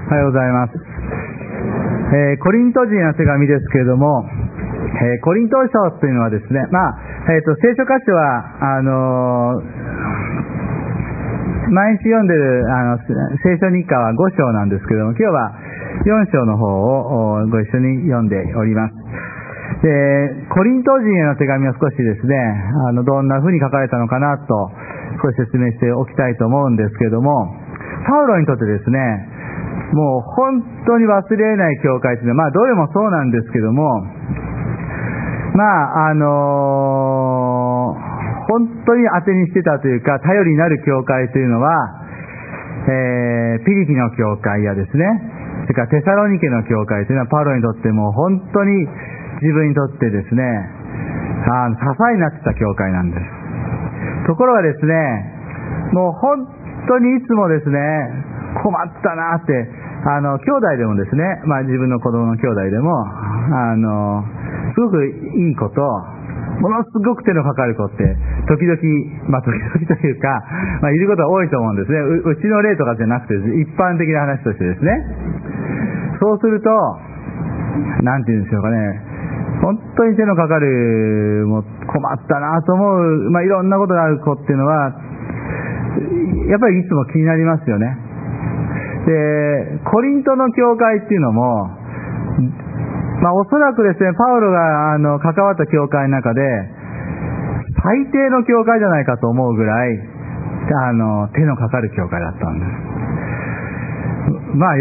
おはようございます。コリント人への手紙ですけれども、コリント書というのはですね、聖書箇所は毎日読んでる聖書日課は5章なんですけれども、今日は4章の方をご一緒に読んでおります。で、コリント人への手紙を少しですね、どんな風に書かれたのかなと少し説明しておきたいと思うんですけれども、パウロにとってですね、もう本当に忘れない教会というのは、どれもそうなんですけども、本当に当てにしてたというか、頼りになる教会というのは、ピリピの教会やですね、それからテサロニケの教会というのは、パウロにとっても本当に自分にとってですね、支えになってた教会なんです。ところがですね、もう本当にいつもですね、困ったなって、兄弟でもですね、自分の子供の兄弟でも、すごくいいこと、ものすごく手のかかる子って、時々というか、いることが多いと思うんですね。うちの例とかじゃなくて、一般的な話としてですね。そうすると、なんて言うんでしょうかね、本当に手のかかる、もう困ったなと思う、いろんなことがある子っていうのは、やっぱりいつも気になりますよね。で、コリントの教会っていうのも、おそらくですね、パウロが関わった教会の中で最低の教会じゃないかと思うぐらい手のかかる教会だったんです。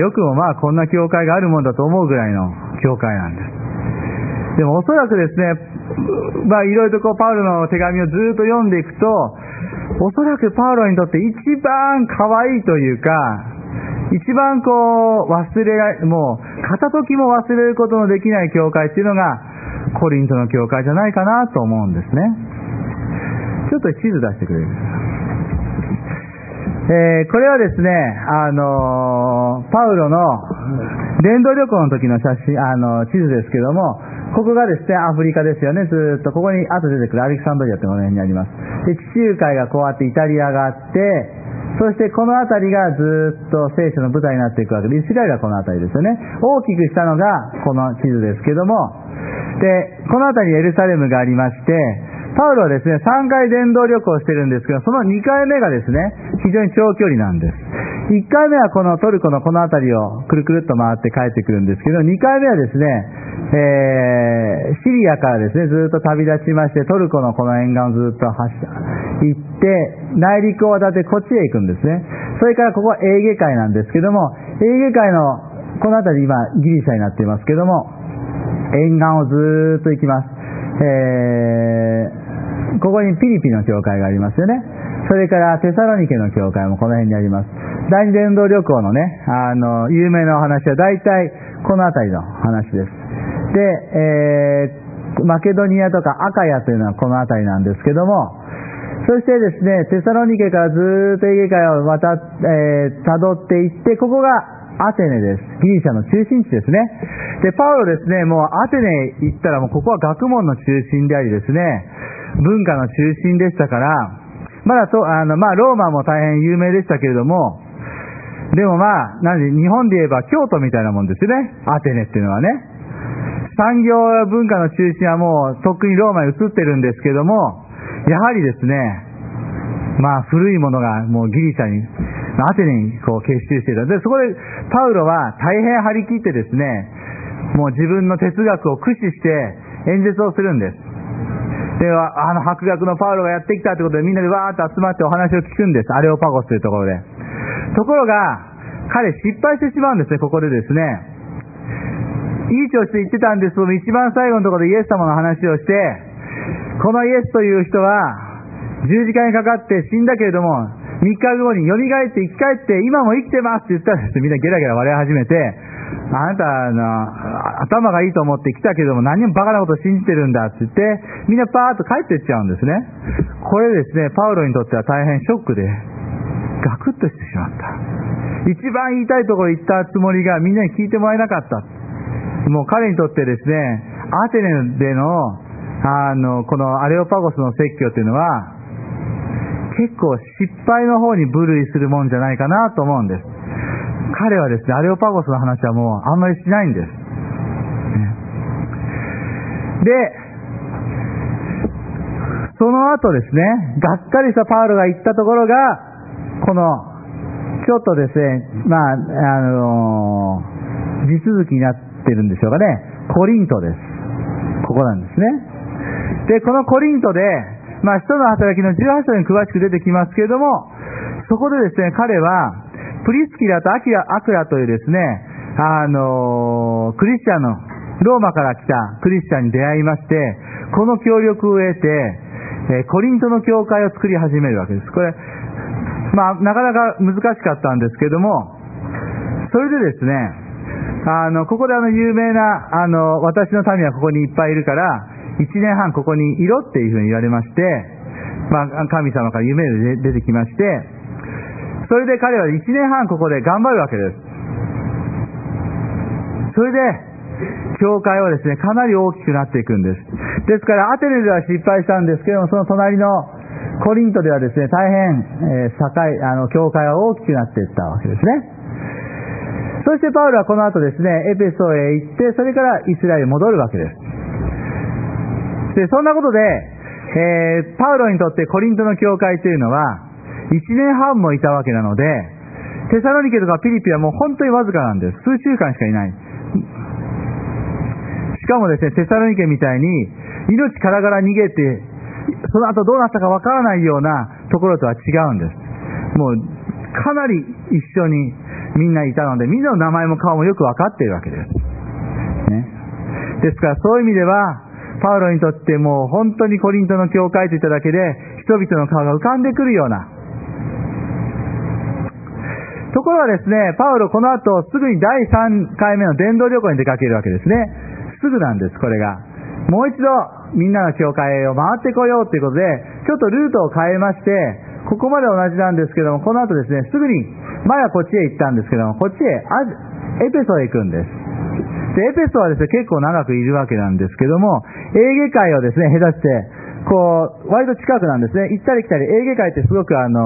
よくもこんな教会があるもんだと思うぐらいの教会なんです。でもおそらくですね、いろいろとパウロの手紙をずっと読んでいくと、おそらくパウロにとって一番可愛いというか、一番もう片時も忘れることのできない教会っていうのがコリントの教会じゃないかなと思うんですね。ちょっと地図出してくれる。これはですね、パウロの伝道旅行の時の写真、地図ですけども、ここがですね、アフリカですよね。ずーっとここに後出てくるアレキサンドリアというのがこの辺にあります。で、地中海がこうやってイタリアがあって、そしてこの辺りがずっと聖書の舞台になっていくわけで、イスラエルはこの辺りですよね。大きくしたのがこの地図ですけども、で、この辺りにエルサレムがありまして、パウロはですね、3回伝道旅行してるんですけど、その2回目がですね、非常に長距離なんです。1回目はこのトルコのこの辺りをくるくるっと回って帰ってくるんですけど、2回目はですね、シリアからですね、ずっと旅立ちまして、トルコのこの沿岸をずっと行って、内陸を渡ってこっちへ行くんですね。それからここはエーゲ海なんですけども、エーゲ海のこの辺り今ギリシャになっていますけども、沿岸をずっと行きます。ここにピリピの教会がありますよね。それからテサロニケの教会もこの辺にあります。第二伝道旅行のね、有名なお話は大体この辺りの話です。で、マケドニアとかアカヤというのはこの辺りなんですけども、そしてですね、テサロニケからずーっとエーゲ海を辿っていって、ここがアテネです。ギリシャの中心地ですね。で、パウロですね、もうアテネ行ったらもうここは学問の中心でありですね、文化の中心でしたから、ローマも大変有名でしたけれども、でも日本で言えば京都みたいなもんですよね、アテネっていうのはね。産業文化の中心はもうとっくにローマに移ってるんですけども、やはりですね、古いものがもうギリシャに、アテネに結集していた。で、そこでパウロは大変張り切ってですね、もう自分の哲学を駆使して演説をするんです。で、博学のパウロがやってきたということでみんなでわーっと集まってお話を聞くんです。アレオパゴスというところで。ところが、彼失敗してしまうんですね、ここでですね。いい調子で言ってたんですけど、一番最後のところでイエス様の話をして、このイエスという人は十字架にかかって死んだけれども3日後に蘇って生き返って今も生きてますって言ったらですね、みんなゲラゲラ笑い始めて、あなた頭がいいと思って来たけども何もバカなこと信じてるんだって言ってみんなパーッと帰っていっちゃうんですね。これですね、パウロにとっては大変ショックでガクッとしてしまった。一番言いたいところ言ったつもりがみんなに聞いてもらえなかった。もう彼にとってですね、アテネでのこのアレオパゴスの説教というのは結構失敗の方に部類するもんじゃないかなと思うんです。 彼はですね、アレオパゴスの話はもうあんまりしないんです。で、その後ですね、がっかりしたパウロが行ったところが、この、ちょっとですね、地続きになってるんでしょうかね、コリントです。ここなんですね。で、このコリントで、使徒の働きの18章に詳しく出てきますけれども、そこでですね、彼は、プリスキラとアクラというですね、クリスチャンの、ローマから来たクリスチャンに出会いまして、この協力を得て、コリントの教会を作り始めるわけです。これ、なかなか難しかったんですけども、それでですね、ここで有名な、私の民はここにいっぱいいるから、1年半ここにいろっていうふうに言われまして、神様から夢で出てきまして、それで彼は1年半ここで頑張るわけです。それで、教会はですね、かなり大きくなっていくんです。ですから、アテネでは失敗したんですけども、その隣のコリントではですね、大変、教会は大きくなっていったわけですね。そしてパウロはこの後ですね、エペソへ行って、それからイスラエルに戻るわけです。で、そんなことで、パウロにとってコリントの教会というのは、1年半もいたわけなので、テサロニケとかピリピはもう本当にわずかなんです。数週間しかいない。しかもですね、テサロニケみたいに、命からがら逃げて、その後どうなったかわからないようなところとは違うんです。もう、かなり一緒にみんないたので、みんなの名前も顔もよくわかっているわけです。ね。ですから、そういう意味では、パウロにとってもう本当にコリントの教会といっただけで、人々の顔が浮かんでくるような。ところがですね、パウロこの後すぐに第3回目の伝道旅行に出かけるわけですね。すぐなんです、これが。もう一度みんなの教会を回ってこようということで、ちょっとルートを変えまして、ここまで同じなんですけども、この後ですね、すぐに、前はこっちへ行ったんですけども、こっちへ、エペソへ行くんです。で、エペソはですね、結構長くいるわけなんですけども、エーゲ海をですね、隔てて、割と近くなんですね。行ったり来たり、エーゲ海ってすごく穏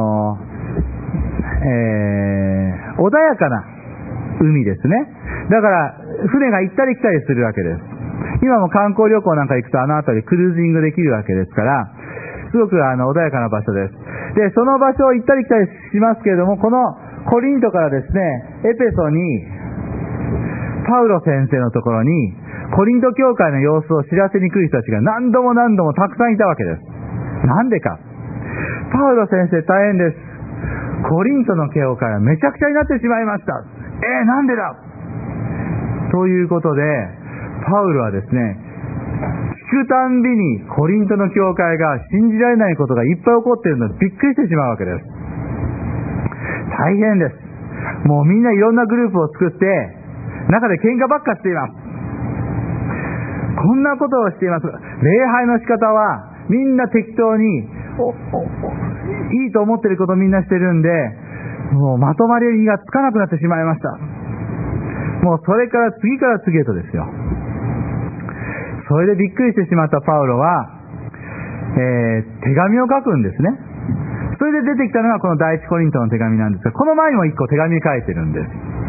やかな海ですね。だから、船が行ったり来たりするわけです。今も観光旅行なんか行くとあの辺りクルージングできるわけですから、すごく穏やかな場所です。で、その場所を行ったり来たりしますけれども、このコリントからですね、エペソに、パウロ先生のところに、コリント教会の様子を知らせに来る人たちが何度もたくさんいたわけです。なんでか。パウロ先生大変です。コリントの教会はめちゃくちゃになってしまいました。なんでだということで、パウロはですね、聞くたんびにコリントの教会が信じられないことがいっぱい起こっているのでびっくりしてしまうわけです。大変です。もうみんないろんなグループを作って、中で喧嘩ばっかしています。こんなことをしています。礼拝の仕方はみんな適当にいいと思っていることをみんなしてるんで、もうまとまりがつかなくなってしまいました。もうそれから次から次へとですよ。それでびっくりしてしまったパウロは、手紙を書くんですね。それで出てきたのがこの第一コリントの手紙なんですが、この前にも一個手紙書いてるんです。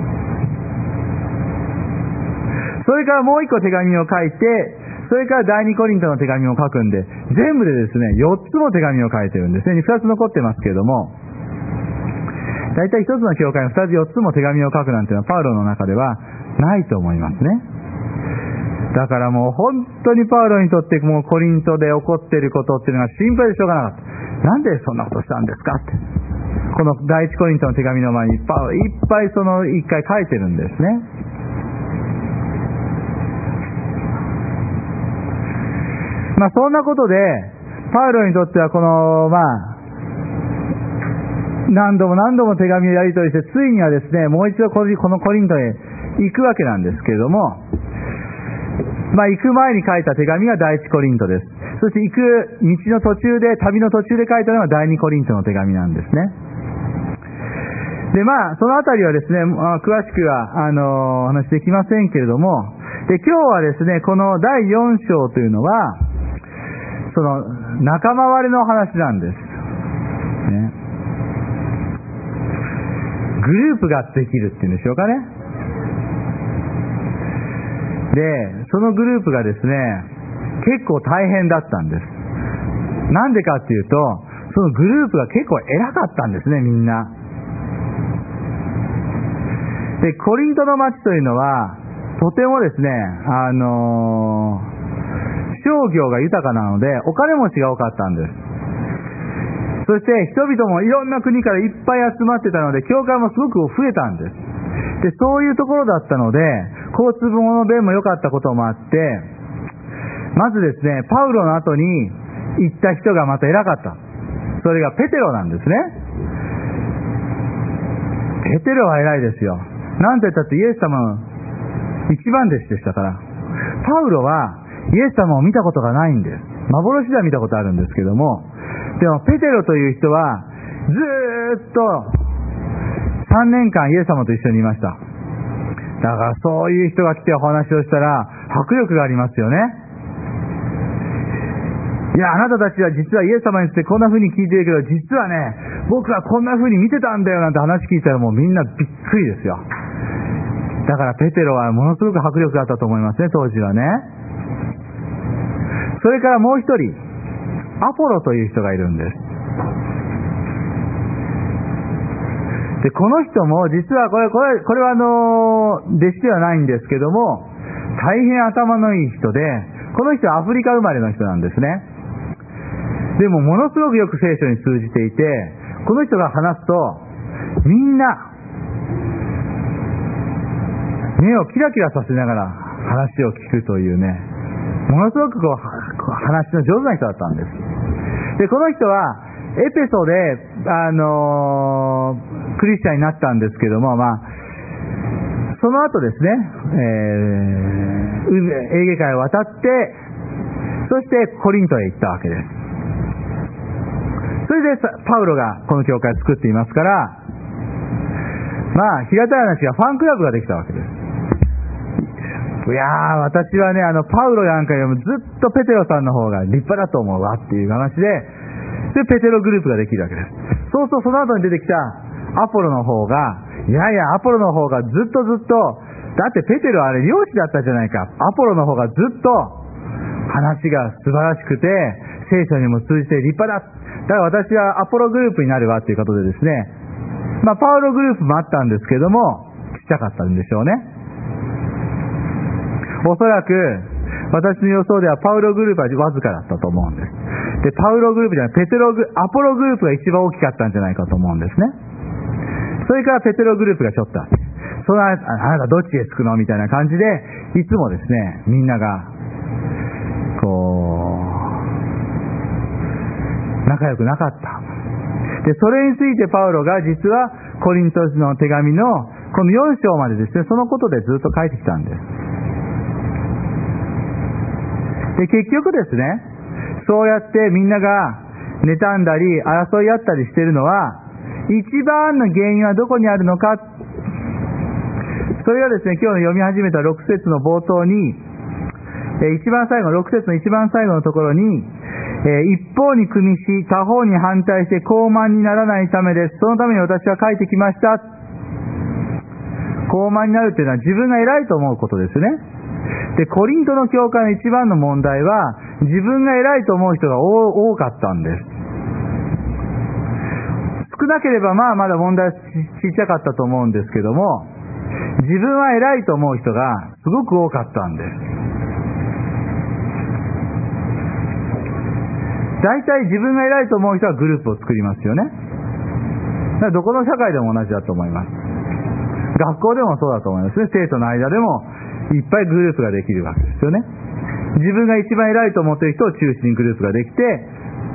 それからもう一個手紙を書いて、それから第二コリントの手紙を書くんで、全部でですね、4つも手紙を書いてるんですね。2つ残ってますけれども、だいたい1つの教会に2つ4つも手紙を書くなんていうのはパウロの中ではないと思いますね。だからもう本当にパウロにとってもうコリントで起こっていることっていうのが心配でしょうがなかった。なんでそんなことしたんですかって。この第一コリントの手紙の前にパウロいっぱいその一回書いてるんですね。そんなことでパウロにとってはこの何度も手紙をやり取りして、ついにはですね、もう一度このコリントへ行くわけなんですけれども、行く前に書いた手紙が第一コリントです。そして行く道の途中で、旅の途中で書いたのが第二コリントの手紙なんですね。で、そのあたりはですね、詳しくは、お話できませんけれども、で、今日はですね、この第4章というのは、その、仲間割れの話なんです。ね。 グループができるっていうんでしょうかね。で、そのグループがですね、結構大変だったんです。なんでかっていうと、そのグループが結構偉かったんですね、みんな。で、コリントの町というのは、とてもですね、商業が豊かなので、お金持ちが多かったんです。そして人々もいろんな国からいっぱい集まってたので、教会もすごく増えたんです。で、そういうところだったので、交通の便も良かったこともあって、まずですね、パウロの後に行った人がまた偉かった。それがペテロなんですね。ペテロは偉いですよ。なんて言ったってイエス様の一番弟子でしたから。パウロはイエス様を見たことがないんです。幻では見たことあるんですけども、でもペテロという人はずーっと3年間イエス様と一緒にいました。だからそういう人が来てお話をしたら迫力がありますよね。いや、あなたたちは実はイエス様についてこんな風に聞いてるけど、実はね、僕はこんな風に見てたんだよなんて話聞いたらもうみんなびっくりですよ。だからペテロはものすごく迫力があったと思いますね、当時はね。それからもう一人、アポロという人がいるんです。で、この人も実はこれは弟子ではないんですけども、大変頭のいい人で、この人はアフリカ生まれの人なんですね。でもものすごくよく聖書に通じていて、この人が話すとみんな目をキラキラさせながら話を聞くというね、ものすごく話の上手な人だったんです。で、この人はエペソで、クリスチャンになったんですけども、その後ですね、エーゲ海を渡って、そしてコリントへ行ったわけです。それでパウロがこの教会を作っていますから、平たい話がファンクラブができたわけです。いやー、私はね、パウロなんかよりもずっとペテロさんの方が立派だと思うわっていう話で、ペテログループができるわけです。そうするとその後に出てきたアポロの方が、いやいや、アポロの方がずっと、だってペテロはあれ漁師だったじゃないか。アポロの方がずっと話が素晴らしくて、聖書にも通じて立派だ。だから私はアポログループになるわということでですね、パウログループもあったんですけども、ちっちゃかったんでしょうね。おそらく私の予想ではパウログループはわずかだったと思うんです。で、パウログループじゃない、アポログループが一番大きかったんじゃないかと思うんですね。それからペテログループがちょっとあって、あなたどっちへ着くのみたいな感じで、いつもですね、みんなが仲良くなかった。で、それについてパウロが実はコリントの手紙のこの4章までですね、そのことでずっと書いてきたんです。で、結局ですね、そうやってみんなが妬んだり争い合ったりしているのは、一番の原因はどこにあるのか。それがですね、今日の読み始めた6節の冒頭に、一番最後、6節の一番最後のところに、一方に組みし、他方に反対して傲慢にならないためです。そのために私は書いてきました。傲慢になるというのは自分が偉いと思うことですね。で、コリントの教会の一番の問題は、自分が偉いと思う人が多かったんです。少なければまだ問題はちっちゃかったと思うんですけども、自分は偉いと思う人がすごく多かったんです。大体自分が偉いと思う人はグループを作りますよね。だからどこの社会でも同じだと思います。学校でもそうだと思いますね。生徒の間でもいっぱいグループができるわけですよね。自分が一番偉いと思っている人を中心にグループができて、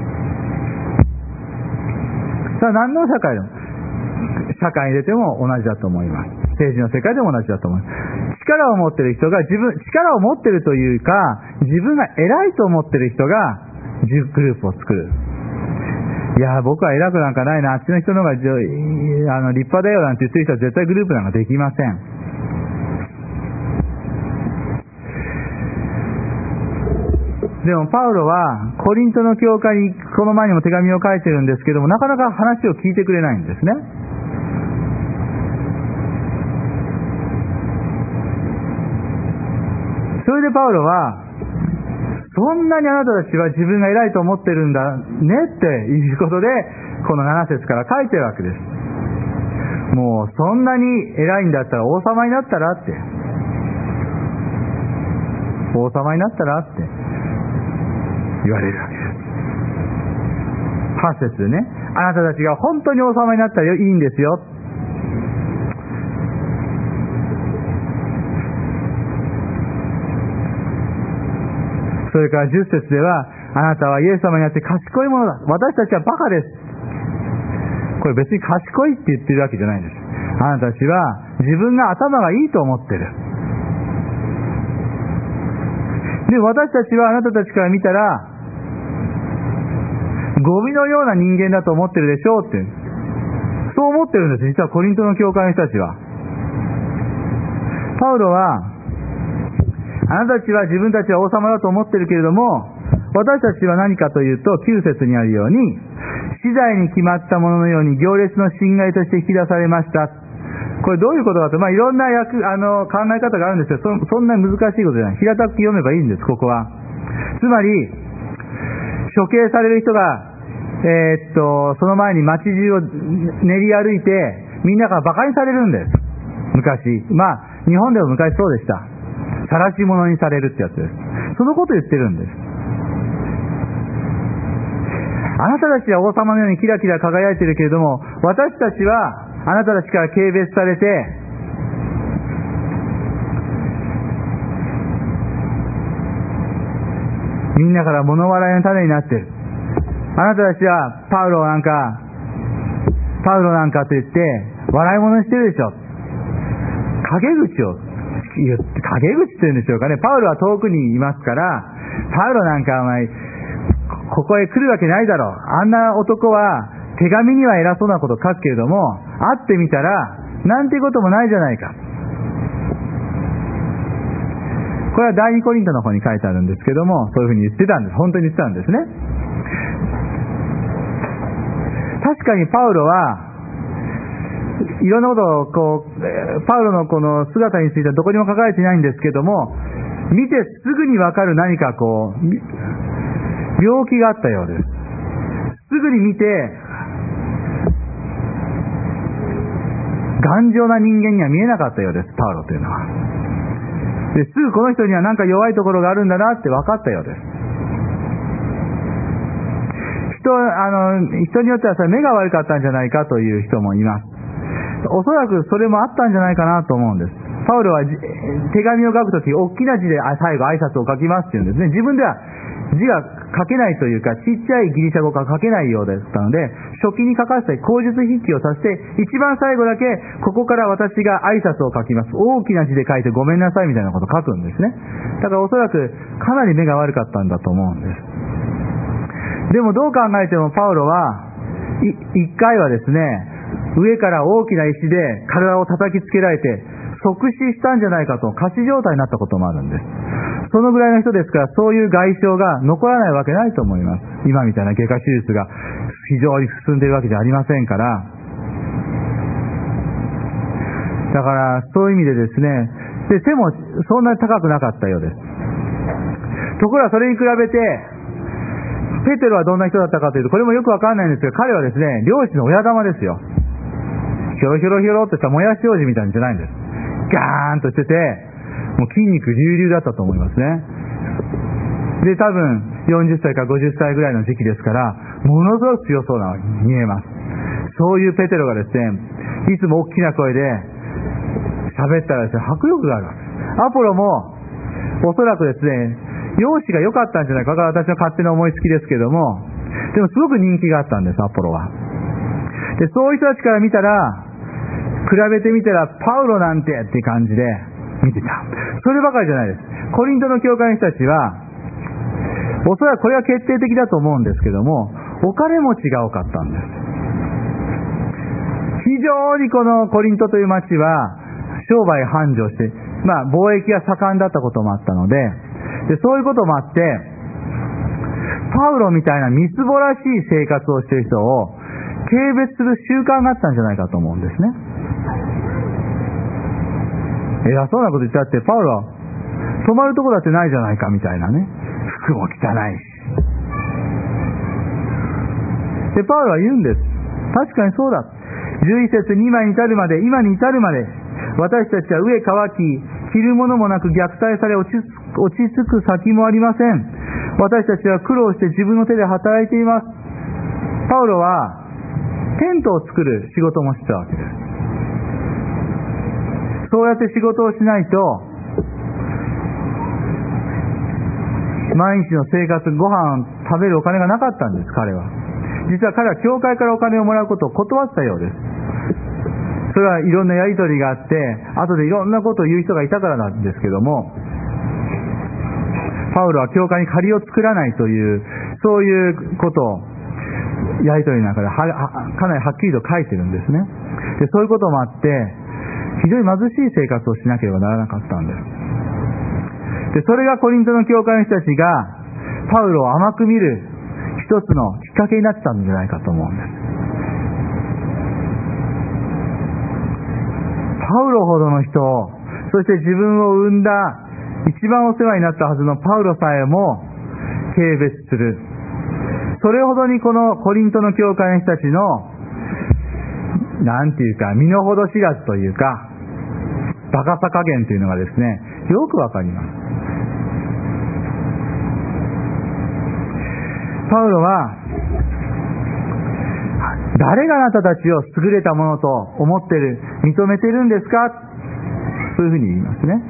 何の社会でも、社会に出ても同じだと思います。政治の世界でも同じだと思います。力を持っている人が力を持っているというか、自分が偉いと思っている人がグループを作る。いや、僕は偉くなんかないな、あっちの人の方が立派だよなんて言ってる人は絶対グループなんかできません。でもパウロはコリントの教会にこの前にも手紙を書いてるんですけども、なかなか話を聞いてくれないんですね。 それでパウロは、そんなにあなたたちは自分が偉いと思ってるんだねっていうことで、この7節から書いてるわけです。もうそんなに偉いんだったら王様になったらって。王様になったらって言われるわけです。8節でね、あなたたちが本当に王様になったらいいんですよ。それから10節では、あなたはイエス様になって賢いものだ。私たちはバカです。これ別に賢いって言ってるわけじゃないんです。あなたたちは自分が頭がいいと思ってる。で、私たちはあなたたちから見たら、ゴミのような人間だと思ってるでしょうって。そう思ってるんです。実はコリントの教会の人たちは。パウロは、あなたたちは自分たちは王様だと思ってるけれども、私たちは何かというと、9節にあるように、資材に決まったもののように行列の侵害として引き出されました。これどういうことかと、いろんな考え方があるんですけど、そんな難しいことじゃない。平たく読めばいいんです、ここは。つまり、処刑される人が、その前に街中を練り歩いて、みんなから馬鹿にされるんです。昔。日本でも昔そうでした。晒し者にされるってやつです。そのことを言ってるんです。あなたたちは王様のようにキラキラ輝いているけれども、私たちはあなたたちから軽蔑されて、みんなから物笑いの種になっている。あなたたちはパウロなんかと言って笑い物にしてるでしょ。陰口を言って、陰口って言うんでしょうかね。パウロは遠くにいますから、パウロなんかお前ここへ来るわけないだろう。あんな男は手紙には偉そうなこと書くけれども、会ってみたらなんてこともないじゃないか。これは第二コリントの方に書いてあるんですけども、そういうふうに言ってたんです。本当に言ってたんですね。確かにパウロはいろんなことをパウロのこの姿についてはどこにも書かれていないんですけども、見てすぐにわかる何か病気があったようです。すぐに見て頑丈な人間には見えなかったようです、パウロというのは。ですぐこの人には何か弱いところがあるんだなって分かったようです。人によっては目が悪かったんじゃないかという人もいます。おそらくそれもあったんじゃないかなと思うんです。パウロは手紙を書くとき大きな字で最後挨拶を書きますっていうんですね。自分では字が書けないというか、ちっちゃいギリシャ語が書けないようだったので、書記に書かせて口述筆記をさせて、一番最後だけここから私が挨拶を書きます。大きな字で書いてごめんなさいみたいなことを書くんですね。だからおそらくかなり目が悪かったんだと思うんです。でもどう考えてもパウロは一回はですね、上から大きな石で体を叩きつけられて即死したんじゃないかと仮死状態になったこともあるんです。そのぐらいの人ですから、そういう外傷が残らないわけないと思います。今みたいな外科手術が非常に進んでいるわけじゃありませんから。だからそういう意味でですね、で背もそんなに高くなかったようです。ところがそれに比べてペテロはどんな人だったかというと、これもよくわかんないんですが、彼はですね、漁師の親玉ですよ。ひょろひょろひょろっとしたもやし王子みたいなんじゃないんです。ガーンとしてて、もう筋肉隆々だったと思いますね。で、多分40歳か50歳ぐらいの時期ですから、ものすごく強そうな見えます。そういうペテロがですね、いつも大きな声で喋ったらですね、迫力があるわけです。アポロもおそらくですね、容姿が良かったんじゃないか、私の勝手な思いつきですけども、でもすごく人気があったんです、アポロは。で、そういう人たちから見たら、比べてみたらパウロなんてって感じで見てた。そればかりじゃないです。コリントの教会の人たちは、おそらくこれは決定的だと思うんですけども、お金持ちが多かったんです。非常にこのコリントという町は商売繁盛して、貿易が盛んだったこともあったので、そういうこともあって、パウロみたいなみすぼらしい生活をしている人を軽蔑する習慣があったんじゃないかと思うんですね。偉そうなこと言っちゃって、パウロは泊まるとこだってないじゃないかみたいなね。服も汚いし。で、パウロは言うんです。確かにそうだ。11節に今に至るまで、私たちは飢え渇き、着るものもなく虐待され落ち着く先もありません。私たちは苦労して自分の手で働いています。パウロはテントを作る仕事もしてたわけです。そうやって仕事をしないと毎日の生活、ご飯食べるお金がなかったんです。彼は実は彼は教会からお金をもらうことを断ってたようです。それはいろんなやり取りがあって、後でいろんなことを言う人がいたからなんですけども、パウロは教会に借りを作らないという、そういうことをやり取りの中でかなりはっきりと書いてるんですね。で、そういうこともあって非常に貧しい生活をしなければならなかったんです。で、それがコリントの教会の人たちがパウロを甘く見る一つのきっかけになってたんじゃないかと思うんです。パウロほどの人、そして自分を生んだ一番お世話になったはずのパウロさえも軽蔑する。それほどにこのコリントの教会の人たちのなんていうか身の程知らずというかバカさ加減というのがですね、よくわかります。パウロは誰があなたたちを優れたものと思っている、認めているんですか、そういうふうに言いますね。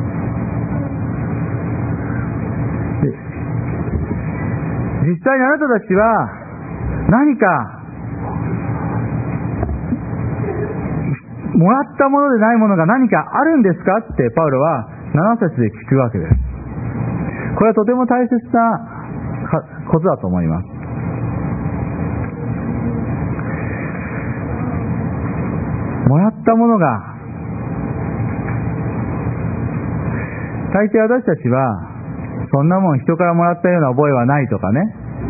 実際にあなたたちは何かもらったものでないものが何かあるんですかってパウロは7節で聞くわけです。これはとても大切なことだと思います。もらったものが、大抵私たちはそんなもん人からもらったような覚えはないとかね、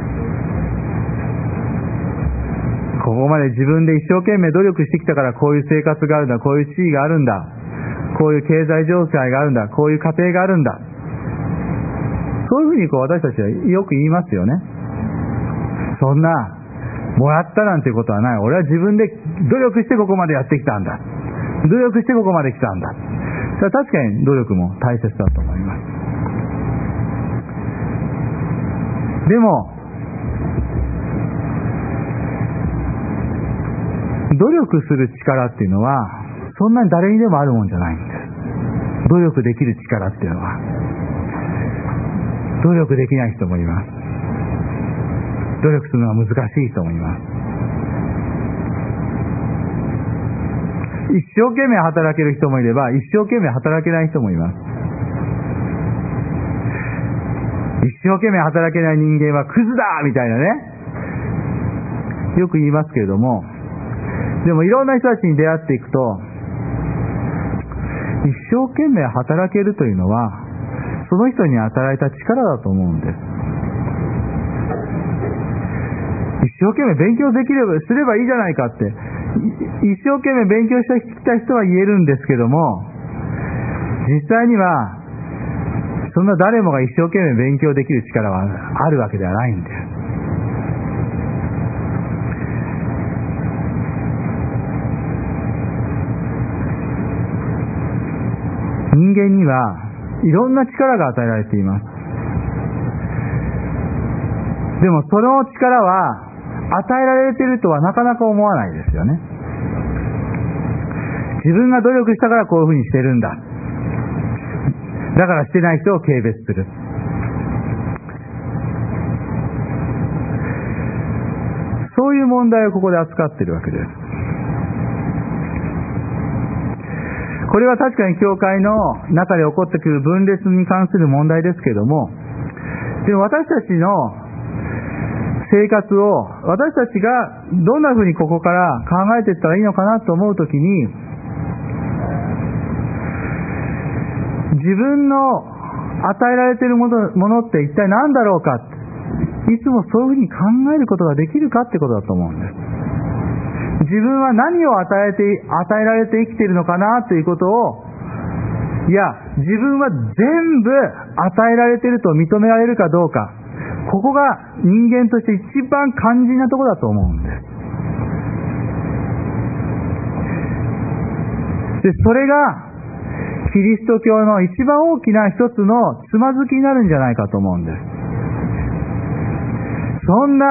ここまで自分で一生懸命努力してきたからこういう生活があるんだ、こういう地位があるんだ、こういう経済状態があるんだ、こういう家庭があるんだ、そういうふうに私たちはよく言いますよね。そんなもらったなんてことはない。俺は自分で努力してここまでやってきたんだ。努力してここまで来たんだ。それは確かに努力も大切だと思います。でも努力する力っていうのはそんなに誰にでもあるもんじゃないんです。努力できる力っていうのは努力できない人もいます。努力するのは難しい人もいます。一生懸命働ける人もいれば一生懸命働けない人もいます。一生懸命働けない人間はクズだみたいなね、よく言いますけれども、でもいろんな人たちに出会っていくと、一生懸命働けるというのはその人に与えた力だと思うんです。一生懸命勉強できればすればいいじゃないかって、一生懸命勉強してきた人は言えるんですけども、実際にはそんな誰もが一生懸命勉強できる力はあるわけではないんです。人間にはいろんな力が与えられています。でもその力は与えられているとはなかなか思わないですよね。自分が努力したからこういうふうにしてるんだ、だからしてない人を軽蔑する。そういう問題をここで扱っているわけです。これは確かに教会の中で起こってくる分裂に関する問題ですけれども、でも私たちの生活を私たちがどんなふうにここから考えていったらいいのかなと思うときに、自分の与えられているものって一体何だろうか、いつもそういうふうに考えることができるかってことだと思うんです。自分は何を与えられて生きているのかなということをいや、自分は全部与えられていると認められるかどうか、ここが人間として一番肝心なところだと思うんです。で、それがキリスト教の一番大きな一つのつまずきになるんじゃないかと思うんです。そんな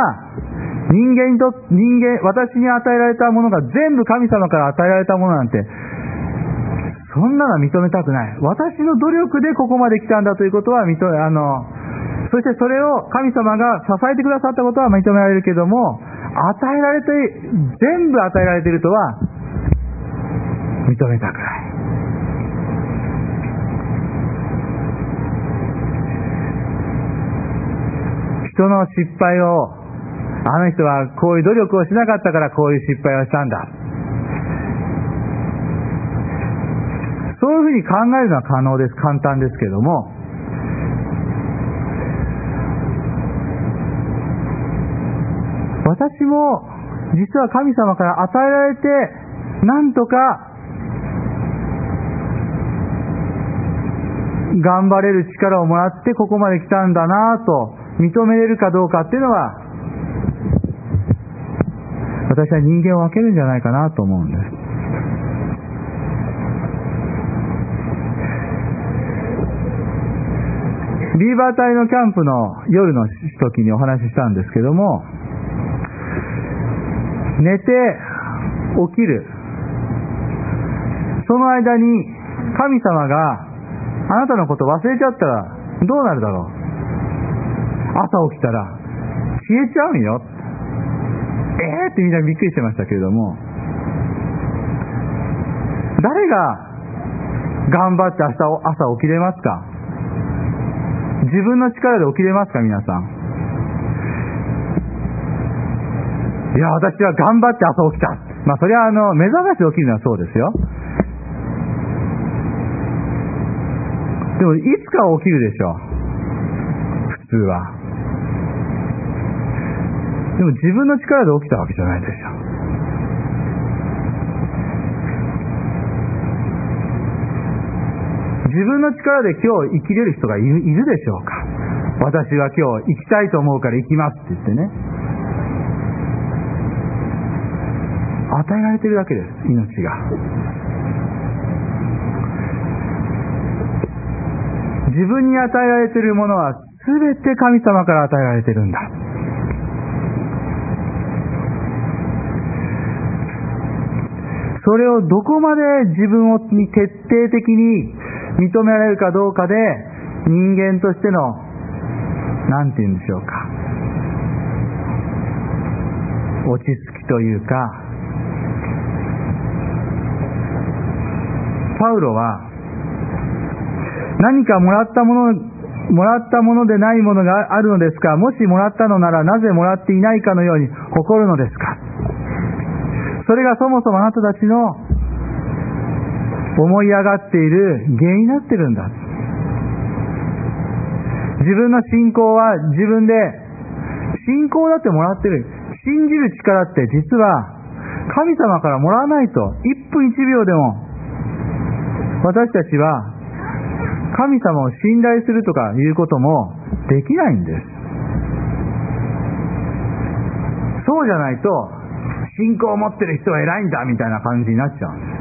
私に与えられたものが全部神様から与えられたものなんて、そんなのは認めたくない。私の努力でここまで来たんだということはそしてそれを神様が支えてくださったことは認められるけども、全部与えられているとは認めたくない。人の失敗を、あの人はこういう努力をしなかったからこういう失敗をしたんだ、そういうふうに考えるのは可能です。簡単ですけども、私も実は神様から与えられて、なんとか頑張れる力をもらってここまで来たんだなと認めれるかどうかっていうのは、私は人間を分けるんじゃないかなと思うんです。ビーバー隊のキャンプの夜の時にお話ししたんですけども、寝て起きるその間に神様があなたのこと忘れちゃったらどうなるだろう。朝起きたら消えちゃうんよ。ってみんなびっくりしてましたけれども、誰が頑張って朝起きれますか？自分の力で起きれますか？皆さん。いや、私は頑張って朝起きた。それは目覚ましで起きるのはそうですよ。でもいつか起きるでしょう、普通は。でも自分の力で起きたわけじゃないでしょう。自分の力で今日生きれる人がいるでしょうか。私は今日生きたいと思うから生きますって言ってね、与えられているわけです、命が。自分に与えられているものは全て神様から与えられているんだ。それをどこまで自分に徹底的に認められるかどうかで、人間としてのなんて言うんでしょうか、落ち着きというか、パウロは何かもらったものでないものがあるのですか？もしもらったのならなぜもらっていないかのように誇るのですか？それがそもそもあなたたちの思い上がっている原因になっているんだ。自分の信仰は自分で、信仰だってもらってる。信じる力って実は神様からもらわないと1分1秒でも私たちは神様を信頼するとかいうこともできないんです。そうじゃないと信仰を持ってる人は偉いんだみたいな感じになっちゃうんです。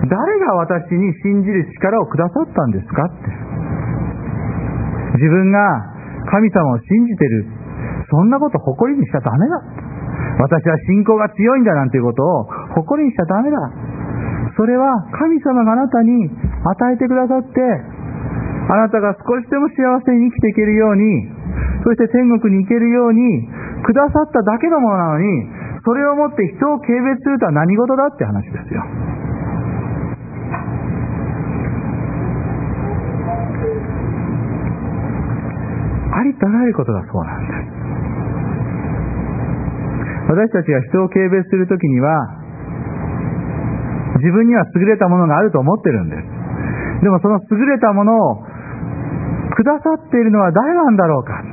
誰が私に信じる力をくださったんですかって。自分が神様を信じてる、そんなこと誇りにしちゃダメだ。私は信仰が強いんだなんていうことを誇りにしちゃダメだ。それは神様があなたに与えてくださって、あなたが少しでも幸せに生きていけるように、そして天国に行けるようにくださっただけのものなのに、それをもって人を軽蔑するとは何事だって話ですよ。ありとあらゆることがそうなんです。私たちが人を軽蔑するときには、自分には優れたものがあると思ってるんです。でもその優れたものをくださっているのは誰なんだろうか。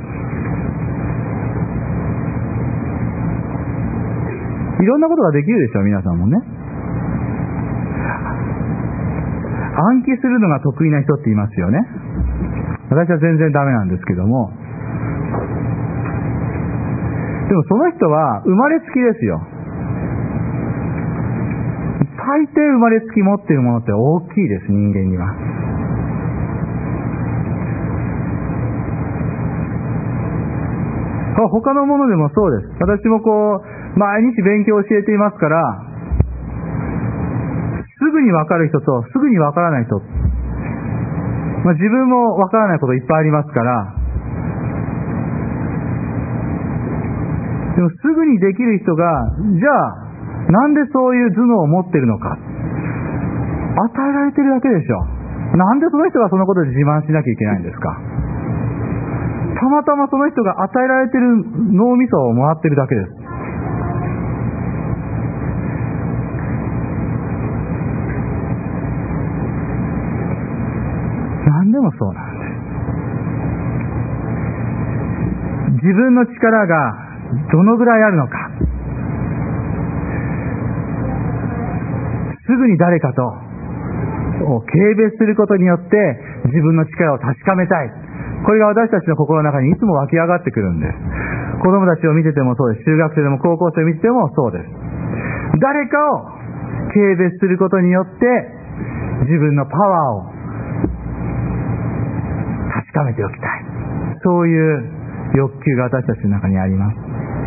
いろんなことができるでしょう、皆さんもね。 暗記するのが得意な人っていますよね。私は全然ダメなんですけども、でもその人は生まれつきですよ。大抵生まれつき持っているものって大きいです、人間には。他のものでもそうです。私も毎日勉強を教えていますから、すぐに分かる人とすぐに分からない人、自分も分からないこといっぱいありますから、でもすぐにできる人が、じゃあなんでそういう頭脳を持っているのか、与えられてるだけでしょ。なんでその人がそのことで自慢しなきゃいけないんですか。たまたまその人が与えられている脳みそをもらっているだけです。何でもそうなんです。自分の力がどのぐらいあるのか、すぐに誰かと軽蔑することによって自分の力を確かめたい。これが私たちの心の中にいつも湧き上がってくるんです。子供たちを見ててもそうです。中学生でも高校生を見ててもそうです。誰かを軽蔑することによって自分のパワーを確かめておきたい。そういう欲求が私たちの中にあります。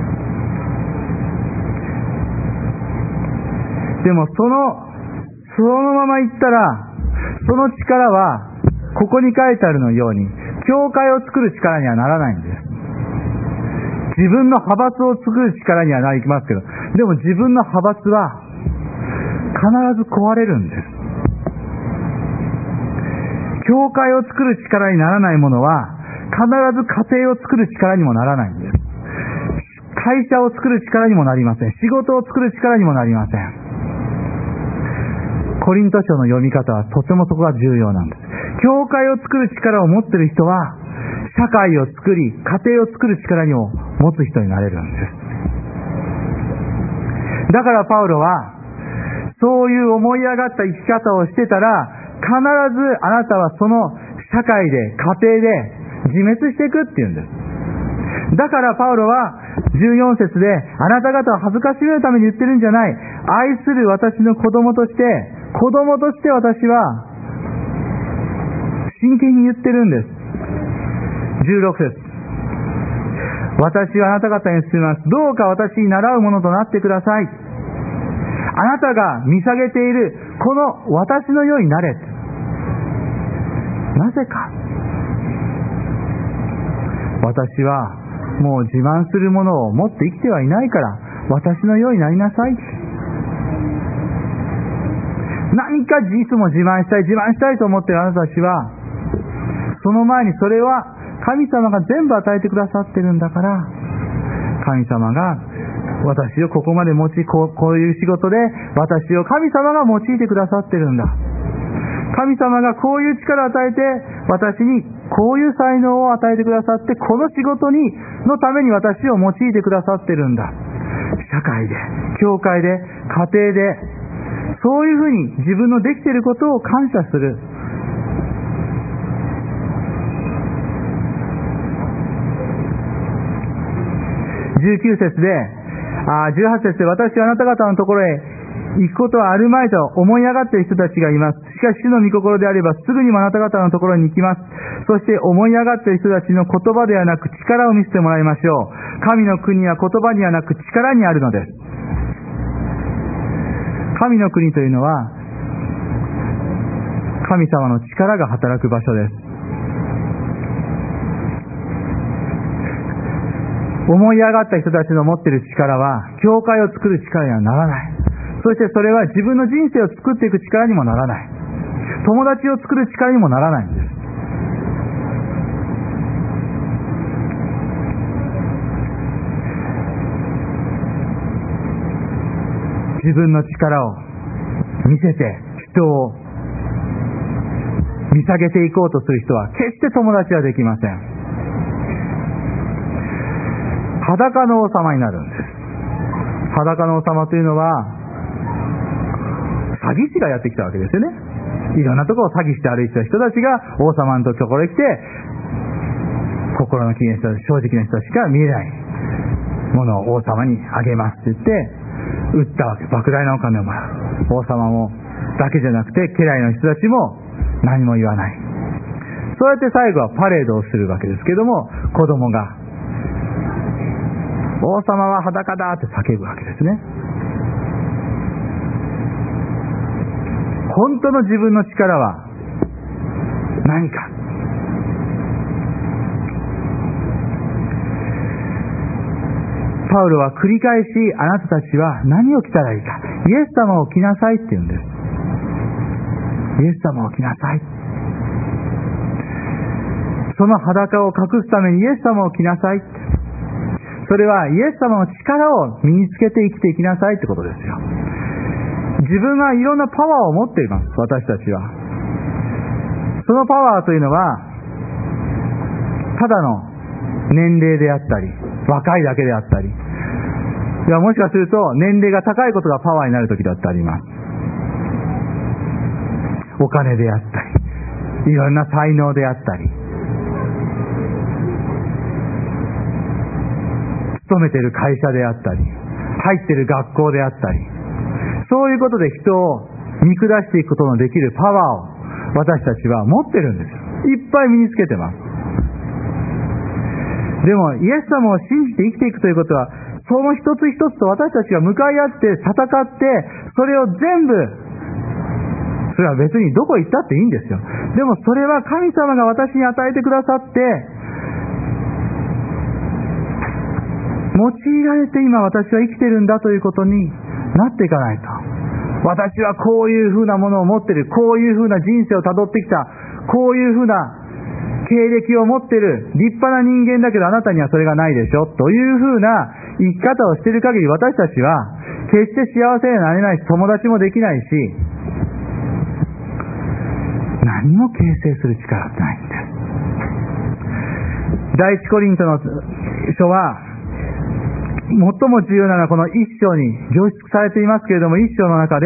でもそのまま言ったら、その力はここに書いてあるのように教会を作る力にはならないんです。自分の派閥を作る力にはなりますけど、でも自分の派閥は必ず壊れるんです。教会を作る力にならないものは必ず家庭を作る力にもならないんです。会社を作る力にもなりません。仕事を作る力にもなりません。コリント書の読み方はとてもそこが重要なんです。教会を作る力を持っている人は社会を作り、家庭を作る力にも持つ人になれるんです。だからパウロはそういう思い上がった生き方をしてたら、必ずあなたはその社会で家庭で自滅していくっていうんです。だからパウロは14節で、あなた方を恥ずかしめるために言ってるんじゃない、愛する私の子供として私は真剣に言ってるんです。16節、私はあなた方に進みます。どうか私に習うものとなってください。あなたが見下げているこの私のようになれ。なぜか、私はもう自慢するものを持って生きてはいないから、私のようになりなさい。何かいつも自慢したいと思っているあなたたちは、その前にそれは神様が全部与えてくださってるんだから、神様が私をここまでこういう仕事で私を神様が用いてくださってるんだ。神様がこういう力を与えて私にこういう才能を与えてくださって、この仕事のために私を用いてくださってるんだ。社会で、教会で、家庭で、そういうふうに自分のできていることを感謝する。19節で、18節で、私はあなた方のところへ行くことはあるまいと思い上がっている人たちがいます。しかし主の御心であればすぐにもあなた方のところに行きます。そして思い上がっている人たちの言葉ではなく力を見せてもらいましょう。神の国は言葉にはなく力にあるのです。神の国というのは神様の力が働く場所です。思い上がった人たちの持っている力は教会を作る力にはならない。そしてそれは自分の人生を作っていく力にもならない。友達を作る力にもならないんです。自分の力を見せて人を見下げていこうとする人は決して友達はできません。裸の王様になるんです。裸の王様というのは詐欺師がやってきたわけですよね。 いろんなところを詐欺して歩いてた人たちが王様のところへ来て、心のきれいな人たち、正直な人たちしか見えないものを王様にあげますって言って売ったわけ。莫大なお金をもらう。王様もだけじゃなくて家来の人たちも何も言わない。そうやって最後はパレードをするわけですけども、子供が王様は裸だって叫ぶわけですね。本当の自分の力は何か。パウロは繰り返し、あなたたちは何を着たらいいか。イエス様を着なさいって言うんです。イエス様を着なさい。その裸を隠すためにイエス様を着なさい。それはイエス様の力を身につけて生きていきなさいってことですよ。自分がいろんなパワーを持っています、私たちは。そのパワーというのは、ただの年齢であったり、若いだけであったり、いやもしかすると年齢が高いことがパワーになる時だってあります。お金であったり、いろんな才能であったり、勤めている会社であったり、入っている学校であったり、そういうことで人を見下していくことのできるパワーを私たちは持ってるんですよ。いっぱい身につけてます。でもイエス様を信じて生きていくということは、その一つ一つと私たちが向かい合って戦って、それを全部、それは別にどこ行ったっていいんですよ。でもそれは神様が私に与えてくださって、用いられて今私は生きてるんだということになっていかないと。私はこういうふうなものを持っている、こういうふうな人生をたどってきた、こういうふうな経歴を持っている立派な人間だけど、あなたにはそれがないでしょというふうな生き方をしている限り、私たちは決して幸せになれないし、友達もできないし、何も形成する力ってないんです。第一コリントの書は最も重要なのはこの一章に凝縮されていますけれども、一章の中で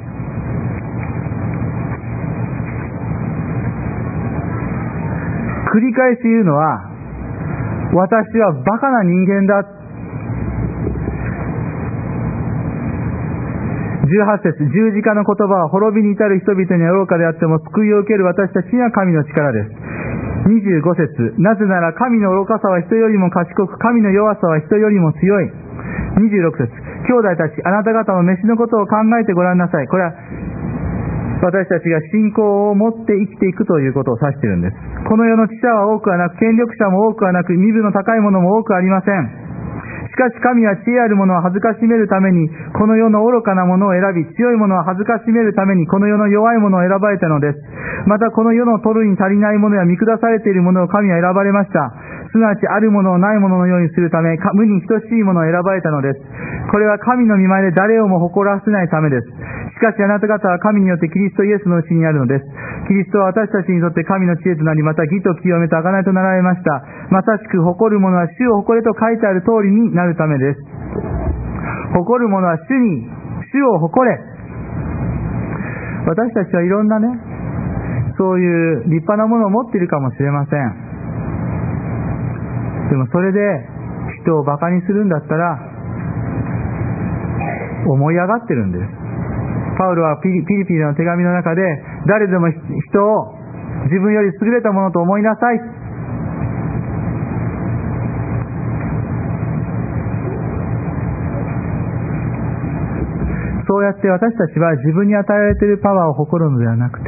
繰り返し言うのは、私はバカな人間だ。18節、十字架の言葉は滅びに至る人々には愚かであっても救いを受ける私たちには神の力です。25節、なぜなら神の愚かさは人よりも賢く、神の弱さは人よりも強い。26節、兄弟たち、あなた方の飯のことを考えてごらんなさい。これは私たちが信仰を持って生きていくということを指しているんです。この世の知者は多くはなく、権力者も多くはなく、身分の高い者も多くありません。しかし神は知恵ある者を恥ずかしめるためにこの世の愚かな者を選び、強い者は恥ずかしめるためにこの世の弱い者を選ばれたのです。またこの世の取るに足りない者や見下されている者を神は選ばれました。すなわちあるものをないもののようにするため、無に等しいものを選ばれたのです。これは神の御前で誰をも誇らせないためです。しかしあなた方は神によってキリストイエスのうちにあるのです。キリストは私たちにとって神の知恵となり、また義と清めと贖いとなられました。まさしく誇る者は主を誇れと書いてある通りになるためです。誇る者は主を誇れ。私たちはいろんなね、そういう立派なものを持っているかもしれません。でもそれで人をバカにするんだったら思い上がってるんです。パウロはピリピの手紙の中で、誰でも人を自分より優れたものと思いなさい。そうやって私たちは自分に与えられているパワーを誇るのではなくて、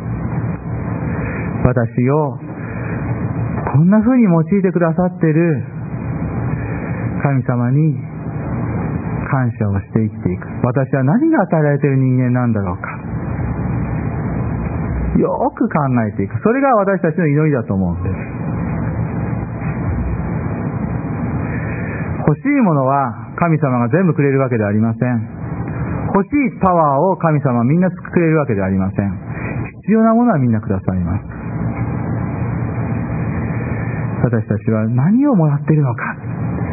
私をこんな風に用いてくださっている神様に感謝をして生きていく。私は何が与えられている人間なんだろうか。よく考えていく。それが私たちの祈りだと思うんです。欲しいものは神様が全部くれるわけではありません。欲しいパワーを神様はみんなくれるわけではありません。必要なものはみんなくださいます。私たちは何をもらっているのか。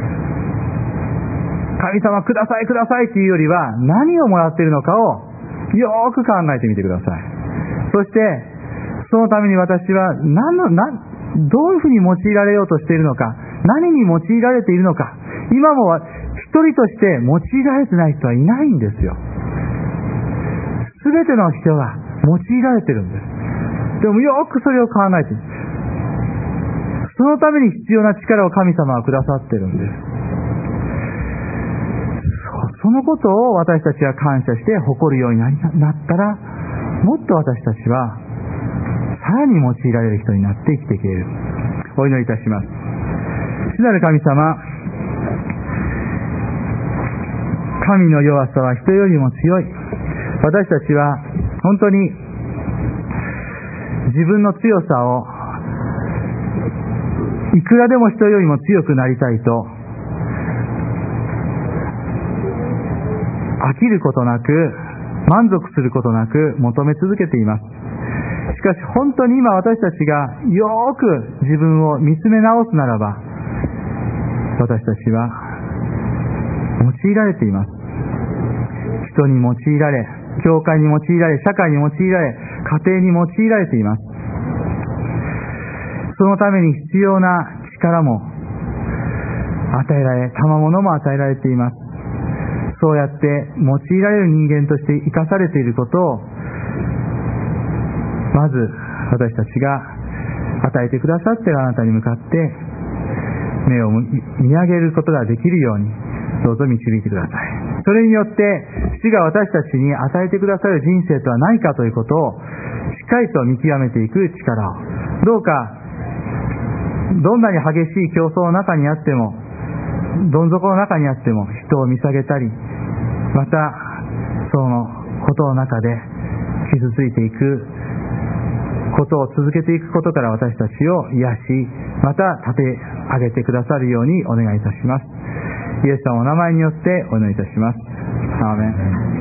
神様くださいくださいというよりは、何をもらっているのかをよーく考えてみてください。 そしてそのために私はどういうふうに用いられようとしているのか、何に用いられているのか、今も一人として用いられてない人はいないんですよ。すべての人が用いられてるんです。でもよくそれを考えている。そのために必要な力を神様はくださってるんです。そのことを私たちは感謝して誇るようになったら、もっと私たちはさらに用いられる人になって生きていける。お祈りいたします。主なる神様、神の弱さは人よりも強い。私たちは本当に自分の強さをいくらでも人よりも強くなりたいと飽きることなく、満足することなく求め続けています。しかし本当に今私たちがよく自分を見つめ直すならば、私たちは用いられています。人に用いられ、教会に用いられ、社会に用いられ、家庭に用いられています。そのために必要な力も与えられ、賜物も与えられています。そうやって用いられる人間として生かされていることを、まず私たちが与えてくださっているあなたに向かって目を見上げることができるようにどうぞ導いてください。それによって主が私たちに与えてくださる人生とは何かということをしっかりと見極めていく力を、どうかどんなに激しい競争の中にあっても、どん底の中にあっても人を見下げたり、またそのことの中で傷ついていくことを続けていくことから私たちを癒し、また立て上げてくださるようにお願いいたします。イエス様のお名前によってお祈りいたします。アーメン。